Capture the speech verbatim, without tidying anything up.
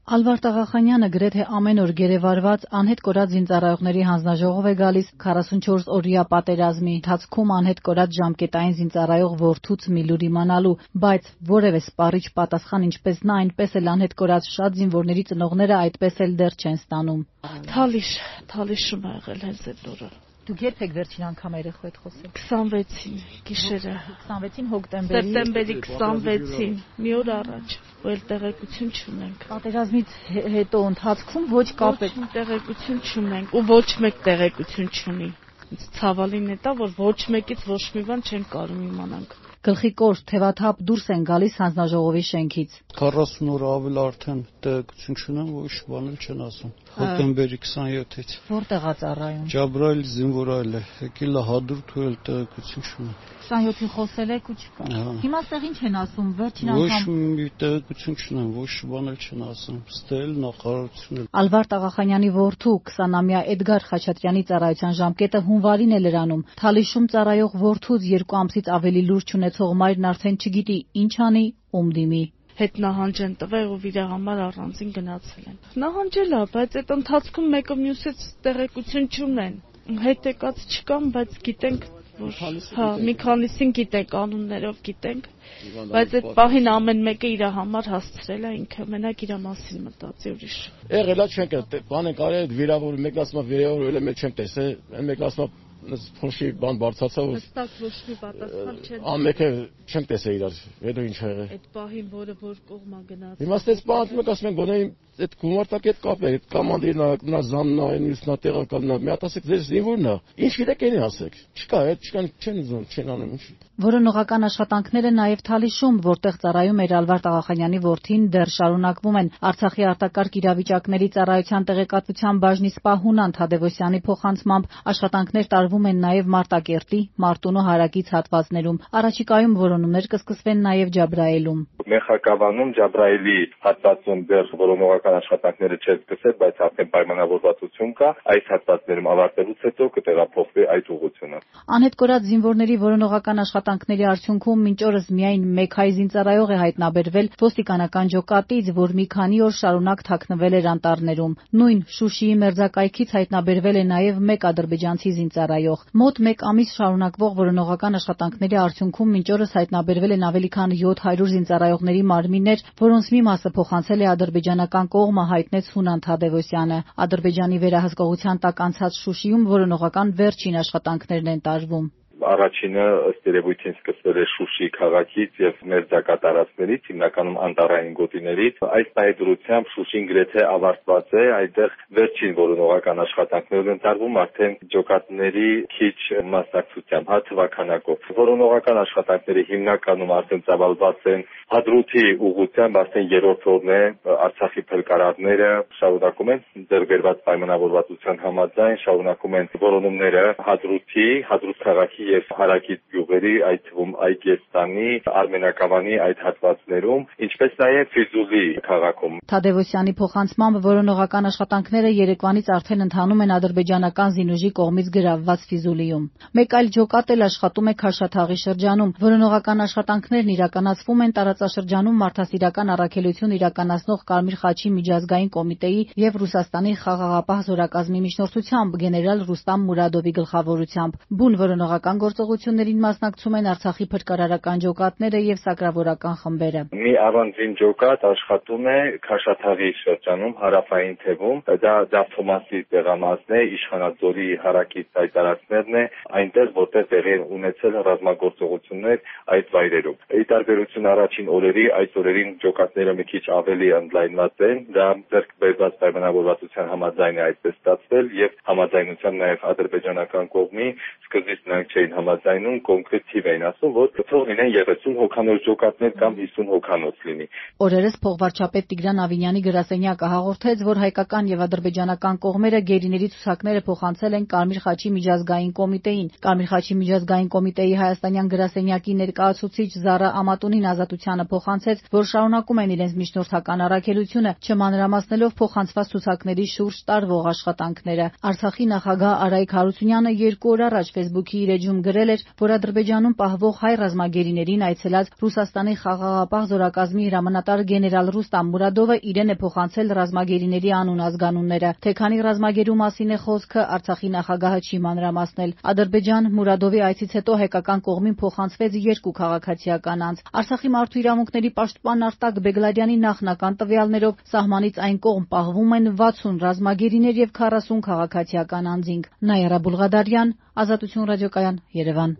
Ալվարդ Աղախանյանը գրեթե ամեն օր գերեվարված անհետ կորած զինծառայողների հանձնաժողով է գալիս քառասունչորս օրյա պատերազմի ընթացքում անհետ կորած ժամկետային զինծառայող որդուց մի լուր իմանալու, բայց որևէ սպառիչ պատասխան ինչպես նա, այնպես էլ անհետ կորած շատ զինվորների ծնողները այդպես էլ դեռ չեն ստանում։ Թալիշ, թալիշում ա եղել հենց այդ օրը։ Դուք երբ եք վերջին անգամ երեխու հետ խոսել։ քսանվեցին գիշերը։ քսանվեցին հոկտեմբերի Սեպտեմբերի քսանվեցին, մի օր առաջ, որ էլ տեղեկություն չունենք։ Պատերազմից հետո ընթացքում ոչ կապ Ոչ մի տեղեկություն չունենք ու ոչ մեկ տեղեկություն չունի։ Ցավալին է դա, որ ոչ մեկից ոչ մի բան չեն կարող իմանանք։ Գլխի կոր թևաթափ դուրս են գալիս հանձնաժողովի շենքից։ քառասուն օր ավել արդեն տեղեկություն չունեմ, ոչ բան էլ չեն ասում։ Հոկտեմբերի քսանյոթից։ Որտեղ է ծառայում։ Ջաբրայել զինվորայել է, եկել է հադրութ ու էլ տեղեկություն չունեմ։ քսանյոթին խոսել եք ու չկա։ Հիմա ստեղ ինչ են ասում, վերջին Ոչ անգամ մի տեղեկություն չունեմ, ոչ բան էլ չեն ասում։ Ստել նախարարությունը։ Ալվարդ Աղախանյանի որդու քսանամյա Էդգար Խաչատրյանի ծառայության ժամկետը հունվարին է լրանում։ Թալիշում ծառայող որդուց երկու ամսից ավելի լուր չունեցող մայրն արդեն չգիտի ինչ անի, ում դիմի։ Հետ նահանջ են տվել ու իր համար առանձին գնացել են։ Նահանջել է, բայց այդ ընթացքում մեկը մյուսից տեղեկություն չունեն։ Հետ եկած չկան, բայց գիտենք, որ հա, մի քանիսին գիտենք, անուններով գիտենք, բայց այդ պահին ամեն մեկը իր համար հասցրել է ինքը, մենակ իր մասին մտածի ուրիշ։ Եղել է չենք, բան են կարել վիրավորել, մեկն ասում է վիրավորել է, մեկ չենք տեսել, մեկն ասում է փոշի բան բարձացավ ու հստակ ոչ մի պատասխան չեն։ Ամեկը չենք տեսել իրար, հետո ինչ ա եղել։ Այդ պահին որը որ կողմա գնաց։ Հիմա ստես բանը ասում եք, ասում են գոնե այդ գումարտակի հետ կապ է, այդ կոմանդիրն է, նա զամն է, մյուսն է տեղականն է, մի հատ ասեք ձեր զինվորն է։ Ինչ գիտեք էնի ասեք։ Չկա, այդ չկան, չեն ուզում, չեն անում ինչ։ Որոնողական աշխատանքները նաև Թալիշում, որտեղ ծառայում էր Ալվարդ Աղախանյանի որդին, դեռ շարունակվում են։ Արցախի արտակարգ իրավիճակների ծառայության տեղեկատվության բաժնի սպա Հունան Թադևոսյանի փոխանցմամբ աշխատանքներ տարվում են նաև Մարտակերտի, Մարտունու հարակից հատվածներում։ Առաջիկայում որոնումներ կսկսվեն նաև Ջաբրայելում։ Մեխակավանում Ջաբրայելի հատվածում դեռ որոնողական աշխատանքները չեն սկսել, բայց արդեն պայմանավորվածություն կա, այս հատվածներում ավարտելուց հետո կտեղափոխվի այդ ուղղությունը։ Անհետ կորած զինվորների որոնողական աշխատանքների արդյունքում մինչ օրս միայն մեկ հայ զինծառայող է հայտնաբերվել ոստիկանական ջոկատից, որ մի քանի օր շարունակ թաքնվել էր անտառներում։ Նույն Շուշիի մերձակայքից հայտնաբերվել է նաև մեկ ադրբեջանցի զինծառայող։ Մոտ մեկ ամիս շարունակվող որոնողական աշխատանքների արդյունքում մինչ օրս հայտնաբերվել են ավելի քան յոթ հարյուր զինծառայողների մարմիններ, որոնց մի մասը փոխանցել է ադրբեջանական կողմը, հայտնեց Հունան Թադևոսյանը։ Ադրբեջանի վերահսկողության տակ անցած Շուշիում որոնողական վերջին աշխատանքներն են տարվում։ Առաջինը ըստ երևույթին սկսվել է Շուշի քաղաքից եւ մերձակա տարածքներից, հիմնականում անտառային գոտիներից։ Այս նայդրությամբ Շուշին գրեթե ավարտված է, այդտեղ վերջին որոնողական աշխատանքներն են տարվում արդեն ջոկատների քիչ մասնակցությամբ, հա թվականակով։ Որոնողական աշխատանքները հիմնականում արդեն ծավալված են Հադրութի ուղղությամբ, արդեն երրորդ օրն է Արցախի փրկարարները շարունակում են ձեռբերված պայմանավորվածության համաձայն շարունակում են որոնումները Հադրութի, Հադրութ քաղաքի եւ հարակից գյուղերի, այդ թվում Այգեստանի, Արմենակավանի այդ հատվածներում, ինչպես նաև Ֆիզուլի քաղաքում։ Թադևոսյանի փոխանցմամբ որոնողական աշխատանքները երեկվանից արդեն ընթանում են ադրբեջանական զինուժի կողմից գրավված Ֆիզուլիում։ Մեկ այլ ջոկատ էլ աշխատում է Քաշաթաղի շրջանում։ Որոնողական աշխատանքներն իրականացվում են տարածաշրջանում մարդասիրական առաքելություն իրականացնող Կարմիր խաչի միջազգային կոմիտեի եւ Ռուսաստանի խաղաղապահ զորակազմի միջնորդությամբ գեներալ Ռուստամ Մուրադովի գլխավորությամբ։ Բուն որոնողական գործողություններին մասնակցում են Արցախի փրկարարական ջոկատները եւ սակրավորական խմբերը։ Մի առանձին ջոկատ աշխատում է Քաշաթաղի շրջանում, հարավային թևում, դա Դավթոմասի տեղամասն է, Իշխանաձորի հարակից այդ տարածքներն է, այնտեղ որտեղ տեղի են ունեցել ռազմագործողություններ այդ վայրերում։ Ի տարբերություն առաջին օրերի, այս օրերին ջոկատները մի քիչ ավելի ընդլայնված են, դա ձեռք բերված պայմանավորվածության համաձայն է այդպես ստացվել եւ համաձայնությամբ նաեւ ադրբեջանական կողմի սկզբից նրանք չէին համաձայնում, կոնկրետ թիվ էին ասում, որ թող լինեն երեսուն հոգանոց ջոկատներ կամ հիսուն հոգանոց լինի։ Օրերս փոխվարչապետ Տիգրան Ավինյանի գրասենյակը հաղորդեց, որ հայկական եւ ադրբեջանական կողմերը գերիների ցուցակները փոխանցել են Կարմիր խաչի միջազգային կոմիտեին։ Կարմիր խաչի միջազգային կոմիտեի հայաստանյան գրասենյակի ներկայացուցիչ Զարա Ամատունին Ազատությանը փոխանցեց, որ շարունակում են իրենց միջնորդական առաքելությունը, չմանրամասնելով փոխանցված ցուցակների շուրջ տարվող աշխատանքները։ Արցախի նախագահ Արայիկ Հարությունյանը երկու օր առաջ Facebook-ի իր էջում թերթում գրել էր, որ Ադրբեջանում պահվող հայ ռազմագերիներին այցելած Ռուսաստանի խաղաղապահ զորակազմի հրամանատար գեներալ Ռուստամ Մուրադովը իրեն է փոխանցել ռազմագերիների անուն-ազգանունները, թե քանի ռազմագերու մասին է խոսքը, Արցախի նախագահը չի մանրամասնել։ Ադրբեջան Մուրադովի այցից հետո հայկական կողմին փոխանցվեց երկու քաղաքացիական անձ։ Արցախի մարդու իրավունքների պաշտպան Արտակ Բեգլարյանի նախնական տվյալներով սահմանից այն կողմ պահվում են վաթսուն ռազմագերիներ և քառասուն քաղաքացիական անձինք։ Նայիրա Բուլղադարյան, Ազատություն ռադիոկայան, Երևան։